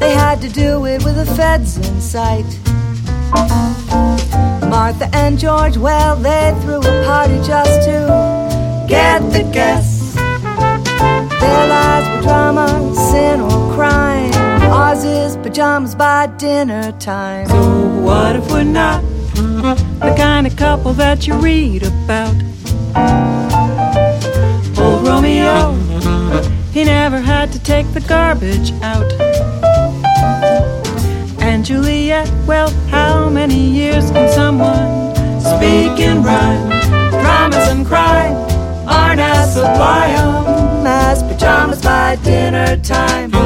They had to do it with the feds in sight. Martha and George, well, they threw a party just to get the guests. Their lives were drama, sin or crime. Ours is pajamas by dinner time. So what if we're not the kind of couple that you read about? Old Romeo, he never had to take the garbage out. And Juliet, well, how many years can someone speak in rhyme? Dramas and crime aren't as sublime as pajamas by dinner time.